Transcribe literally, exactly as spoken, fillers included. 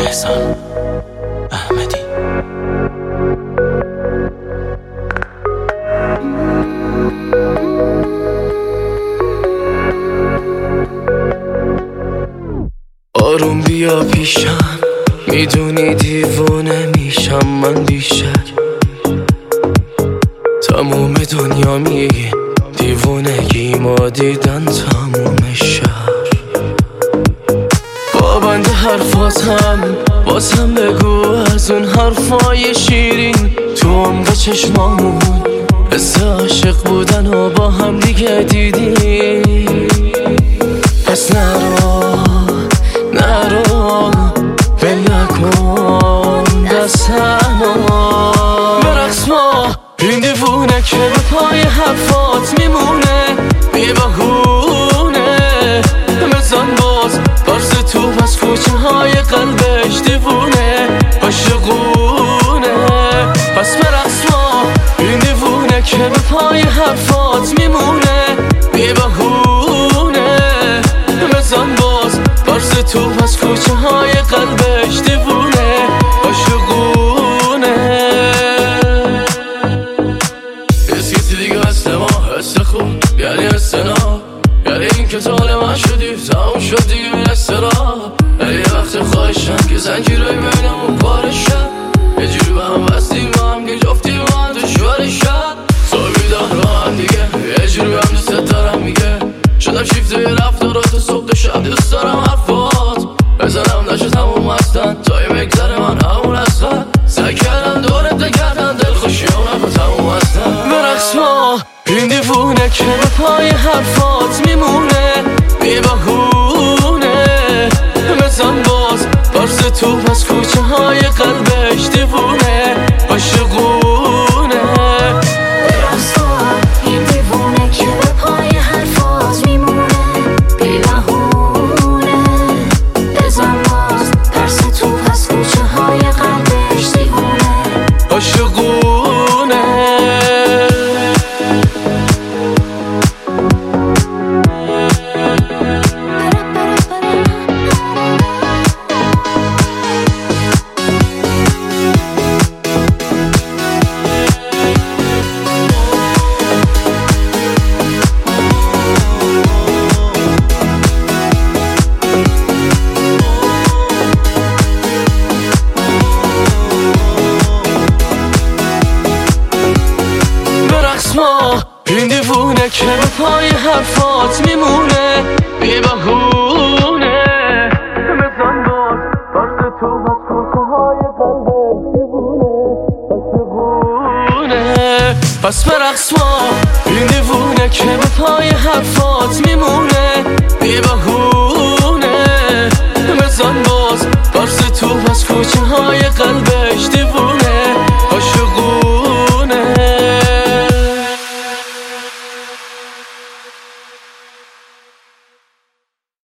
احسان احمدی. آروم بیا پیشم، میدونی دیوونه میشم من بیشتر. تموم دنیا میگه دیوونگی ما دیدن تموم شهر. با بند حرفاتم بازم بگو از اون حرفای شیرین تو عمق چشمامون حس عاشق بودن و با هم دیگه دیدی. پس نرو نرو ول نکن دستمو، برقص ما این دیوونه که به پای حرفات میمونه. بی بهونه بزن باز برز تو از کوچه های قلبش دیوونه عاشقونه. پس برقص ما این دیوونه که به پای حرفات میمونه. بی بهونه بزن باز برز تو از کوچه های قلبش دیوونه عاشقونه. اسکیتی دیگه هست ما حس خوب یعنی حس ناب، یعنی این که طال من شدی تمام شد دیگه این استراب. ولی یه وقت خواهشم که زنجیرهای بینمون پاره شد، یه جوری به هم بستیم با هم که جفتی با هم دشوار شد. صبح بیدار با هم دیگه یه جوری هم دوست دارم میگه شدم شیفته یه رفتارات صبح تا شب دوست دارم حرفات بزنم نشد همون مستن تا یه مگذره من همون از خد سعی کردم دورت نگردن دل خوشی اونم با تموم هستن. برقص ما این دیوونه که به پای حرفات میمونه. بی بهونه بزن باز برز تو از کوچه های قلبش دیوونه عاشقونه. برقص ما این دیوونه که به پای حرفات میمونه. بی بهونه بزن باز برز تو از کوچه های قلبش دیوونه عاشقونه. این دیوونه که به پای حرفات میمونه. بی بهونه بزن باز برز تو از کوچه های قلبش دیوونه عاشقونه. پس برقص ما این دیوونه که به پای حرفات میمونه. بی بهونه بزن باز برز تو از کوچه های قلبش